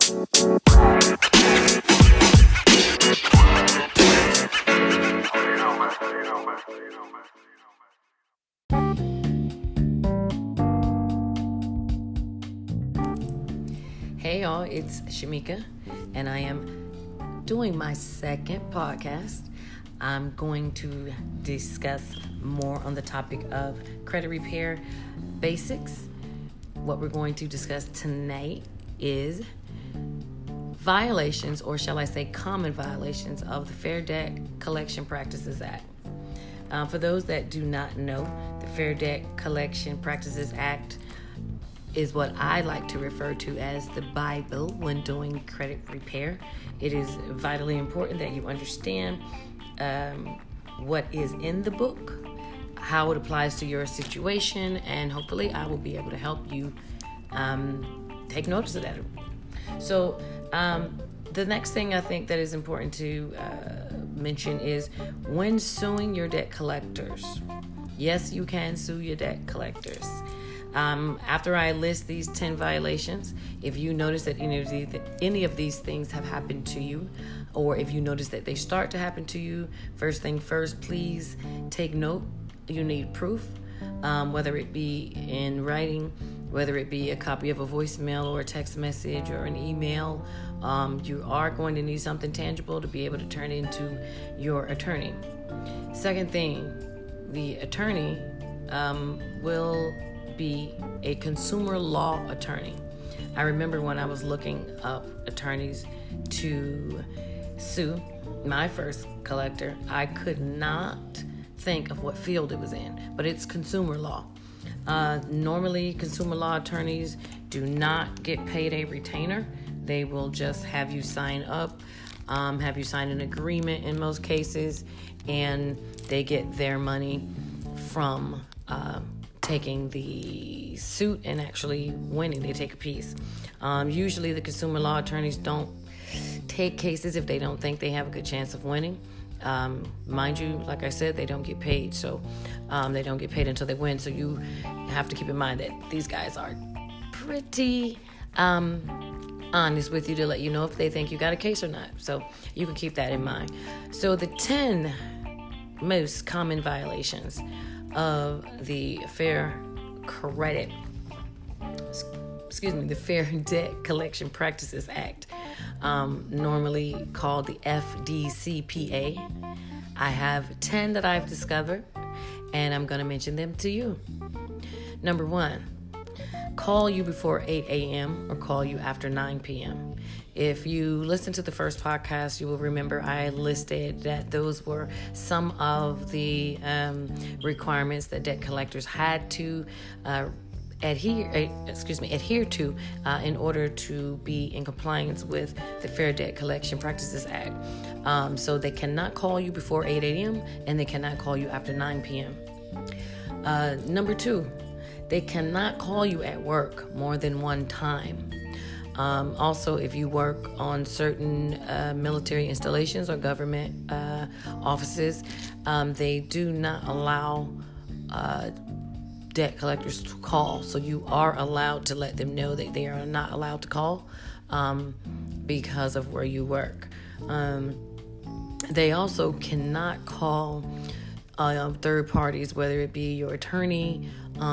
Hey y'all, it's Shamika, and I am doing my second podcast. I'm going to discuss more on the topic of credit repair basics. What we're going to discuss tonight is violations, or shall I say common violations, of the Fair Debt Collection Practices Act. For those that do not know, the Fair Debt Collection Practices Act is what I like to refer to as the Bible when doing credit repair. It is vitally important that you understand what is in the book, how it applies to your situation, and hopefully I will be able to help you take notice of that. So the next thing I think that is important to mention is when suing your debt collectors. Yes, you can sue your debt collectors. After I list these 10 violations, if you notice that any of these things have happened to you, or if you notice that they start to happen to you, first thing first, please take note. You need proof, whether it be in writing, whether it be a copy of a voicemail or a text message or an email. You are going to need something tangible to be able to turn into your attorney. Second thing, the attorney will be a consumer law attorney. I remember when I was looking up attorneys to sue my first collector, I could not think of what field it was in, but it's consumer law. Normally, consumer law attorneys do not get paid a retainer. They will just have you sign up, have you sign an agreement in most cases, and they get their money from taking the suit and actually winning. They take a piece. Usually the consumer law attorneys don't take cases if they don't think they have a good chance of winning. Mind you, like I said, they don't get paid. So they don't get paid until they win. So you have to keep in mind that these guys are pretty honest with you to let you know if they think you got a case or not. So you can keep that in mind. So the 10 most common violations of the Fair Debt Collection Practices Act, normally called the FDCPA. I have 10 that I've discovered, and I'm going to mention them to you. Number 1, call you before 8 a.m. or call you after 9 p.m. If you listen to the first podcast, you will remember I listed that those were some of the requirements that debt collectors had to adhere to in order to be in compliance with the Fair Debt Collection Practices Act. So they cannot call you before 8 a.m. and they cannot call you after 9 p.m. Number 2, they cannot call you at work more than one time. Also, if you work on certain military installations or government offices, they do not allow debt collectors to call. So you are allowed to let them know that they are not allowed to call because of where you work. They also cannot call third parties, whether it be your attorney,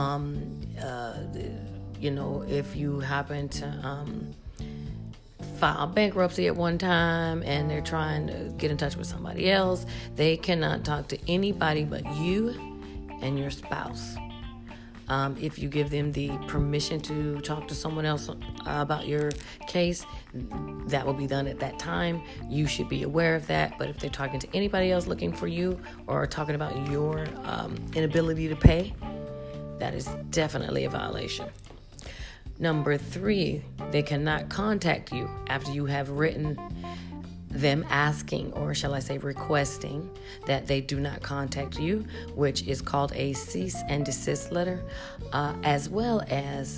if you happen to file bankruptcy at one time and they're trying to get in touch with somebody else, they cannot talk to anybody but you and your spouse. If you give them the permission to talk to someone else about your case, that will be done at that time. You should be aware of that. But if they're talking to anybody else looking for you or talking about your inability to pay, that is definitely a violation. Number 3, they cannot contact you after you have written them asking, or shall I say requesting, that they do not contact you, which is called a cease and desist letter, as well as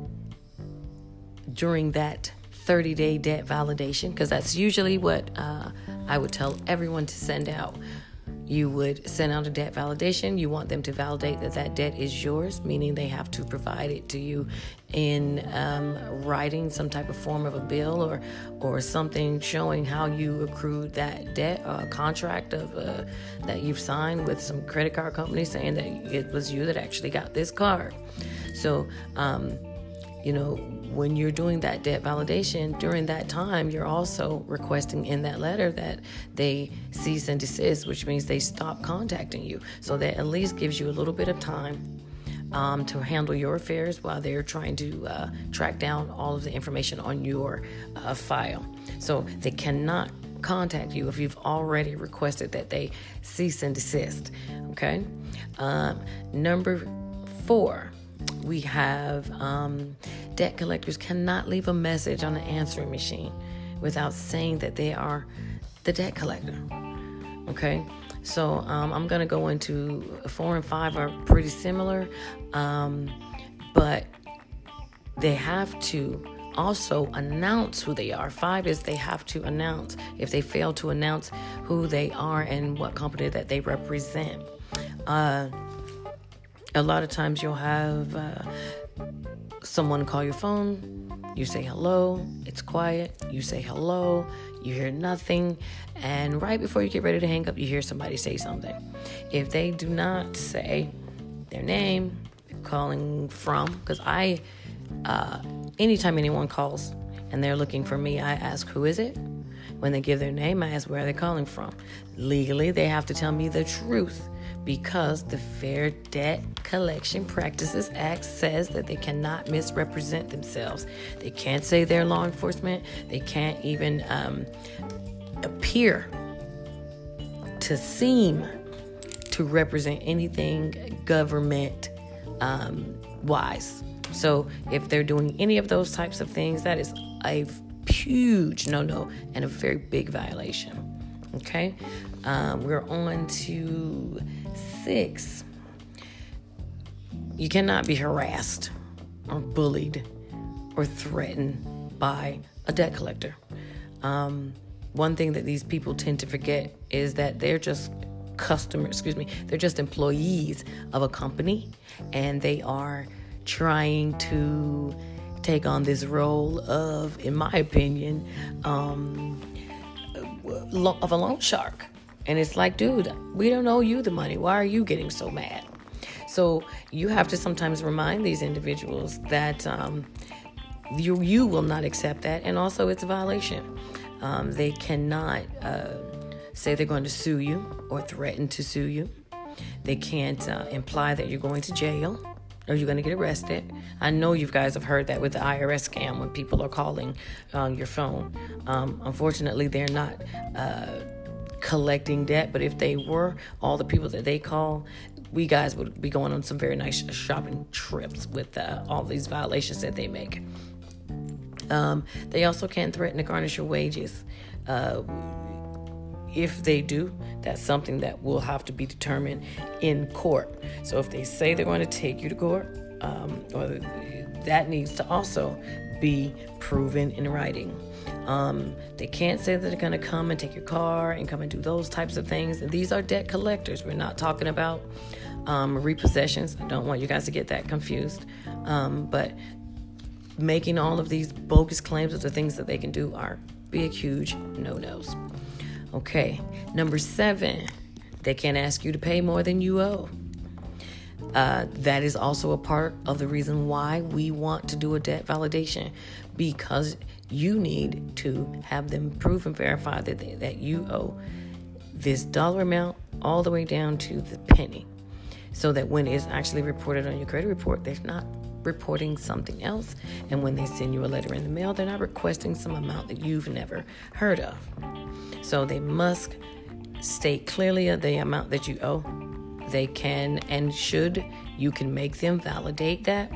during that 30-day debt validation, because that's usually what I would tell everyone to send out. You would send out a debt validation. You want them to validate that that debt is yours, meaning they have to provide it to you in writing, some type of form of a bill or something showing how you accrued that debt, a contract of that you've signed with some credit card company saying that it was you that actually got this card. So, when you're doing that debt validation, during that time, you're also requesting in that letter that they cease and desist, which means they stop contacting you. So that at least gives you a little bit of time to handle your affairs while they're trying to track down all of the information on your file. So they cannot contact you if you've already requested that they cease and desist. Okay. Number 4. We have debt collectors cannot leave a message on the answering machine without saying that they are the debt collector. Okay, so I'm going to go into 4 and 5 are pretty similar, but they have to also announce who they are. 5 is they have to announce. If they fail to announce who they are and what company that they represent, a lot of times you'll have someone call your phone, you say hello, it's quiet, you say hello, you hear nothing, and right before you get ready to hang up, you hear somebody say something. If they do not say their name, calling from, because anytime anyone calls and they're looking for me, I ask, who is it? When they give their name, I ask, where are they calling from? Legally, they have to tell me the truth, because the Fair Debt Collection Practices Act says that they cannot misrepresent themselves. They can't say they're law enforcement. They can't even appear to seem to represent anything government wise. So if they're doing any of those types of things, that is a huge no-no and a very big violation. Okay, we're on to 6. You cannot be harassed or bullied or threatened by a debt collector. One thing that these people tend to forget is that they're just they're just employees of a company, and they are trying to take on this role of, in my opinion, of a loan shark. And it's like, dude, we don't owe you the money. Why are you getting so mad? So you have to sometimes remind these individuals that you will not accept that. And also it's a violation. They cannot say they're going to sue you or threaten to sue you. They can't imply that you're going to jail or you're going to get arrested. I know you guys have heard that with the IRS scam when people are calling on your phone. Unfortunately, they're not collecting debt, but if they were, all the people that they call, we guys would be going on some very nice shopping trips with all these violations that they make. They also can threaten to garnish your wages. If they do, that's something that will have to be determined in court. So if they say they're going to take you to court, or that needs to also be proven in writing. They can't say that they're going to come and take your car and come and do those types of things. And these are debt collectors. We're not talking about repossessions. I don't want you guys to get that confused. But making all of these bogus claims of the things that they can do are big, huge no-nos. Okay, number 7, they can't ask you to pay more than you owe. That is also a part of the reason why we want to do a debt validation, because you need to have them prove and verify that you owe this dollar amount all the way down to the penny, so that when it's actually reported on your credit report, they're not reporting something else. And when they send you a letter in the mail, they're not requesting some amount that you've never heard of. So they must state clearly the amount that you owe. They can and should. You can make them validate that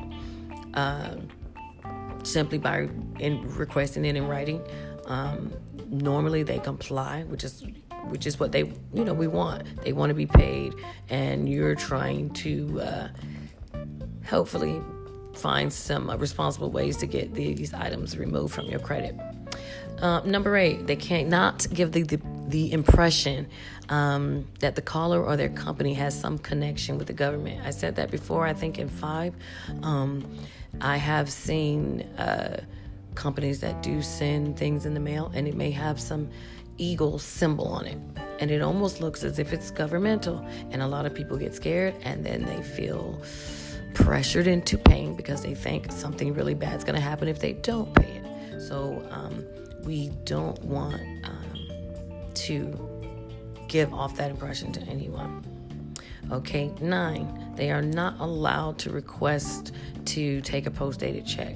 simply by requesting it in writing. Normally they comply, which is what they we want. They want to be paid, and you're trying to hopefully find some responsible ways to get these items removed from your credit. Number 8, they cannot give the the impression that the caller or their company has some connection with the government. I said that before, I think in 5. I have seen companies that do send things in the mail, and it may have some eagle symbol on it. And it almost looks as if it's governmental. And a lot of people get scared, and then they feel pressured into paying because they think something really bad is going to happen if they don't pay it. So we don't want to give off that impression to anyone. Okay, 9, they are not allowed to request to take a post-dated check.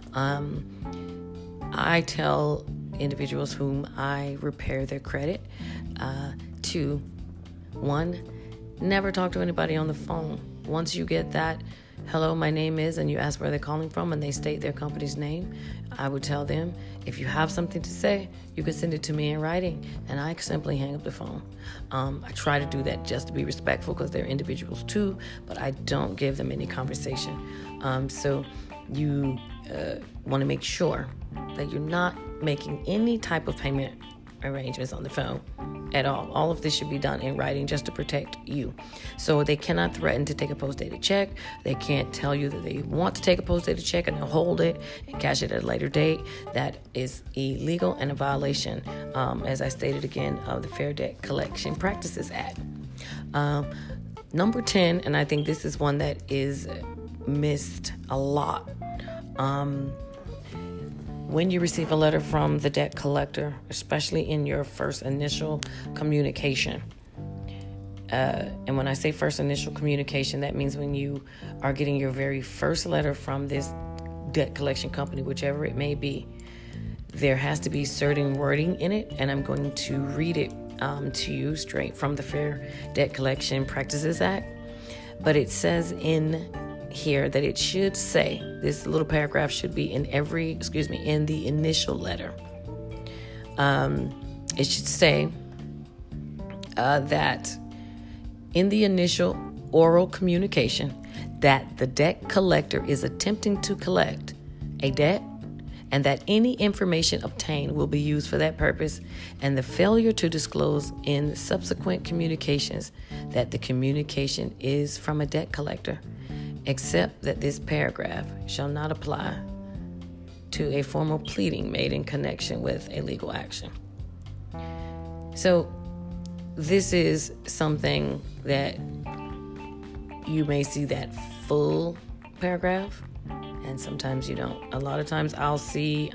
I tell individuals whom I repair their credit to, 1, never talk to anybody on the phone. Once you get that, hello, my name is, and you ask where they're calling from and they state their company's name, I would tell them, if you have something to say, you can send it to me in writing, and I simply hang up the phone. I try to do that just to be respectful because they're individuals too, but I don't give them any conversation. So you want to make sure that you're not making any type of payment arrangements on the phone at all. All of this should be done in writing just to protect you. So they cannot threaten to take a post-dated check. They can't tell you that they want to take a post-dated check and they'll hold it and cash it at a later date. That is illegal and a violation, as I stated again, of the Fair Debt Collection Practices Act. Number 10, and I think this is one that is missed a lot. When you receive a letter from the debt collector, especially in your first initial communication, and when I say first initial communication, that means when you are getting your very first letter from this debt collection company, whichever it may be, there has to be certain wording in it, and I'm going to read it to you straight from the Fair Debt Collection Practices Act. But it says in here that it should say, this little paragraph should be in in the initial letter. It should say that in the initial oral communication that the debt collector is attempting to collect a debt, and that any information obtained will be used for that purpose, and the failure to disclose in subsequent communications that the communication is from a debt collector, except that this paragraph shall not apply to a formal pleading made in connection with a legal action. So this is something that you may see that full paragraph, and sometimes you don't. A lot of times I'll see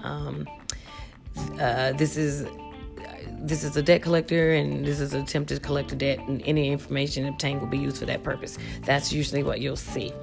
this is a debt collector, and this is an attempt to collect a debt, and any information obtained will be used for that purpose. That's usually what you'll see.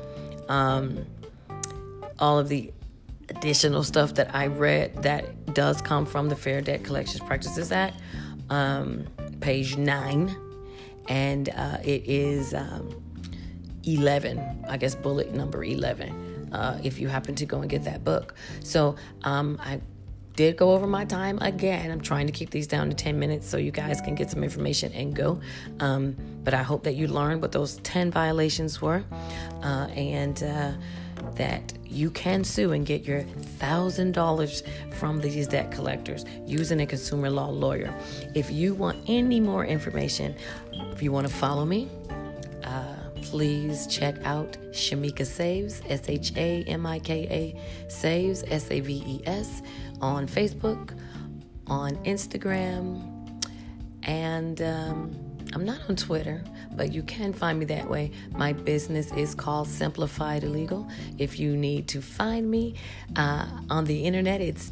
All of the additional stuff that I read that does come from the Fair Debt Collection Practices Act, page 9, and it is 11, I guess bullet number 11, if you happen to go and get that book. So I did go over my time again. I'm trying to keep these down to 10 minutes so you guys can get some information and go. But I hope that you learned what those 10 violations were, and that you can sue and get your $1,000 from these debt collectors using a consumer law lawyer. If you want any more information, if you want to follow me, please check out Shamika Saves, Shamika Saves, Saves, on Facebook, on Instagram, and I'm not on Twitter, but you can find me that way. My business is called Simplified Legal. If you need to find me on the internet, it's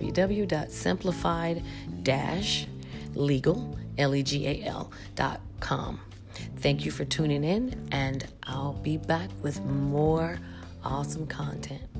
www.simplified-legal.com. Thank you for tuning in, and I'll be back with more awesome content.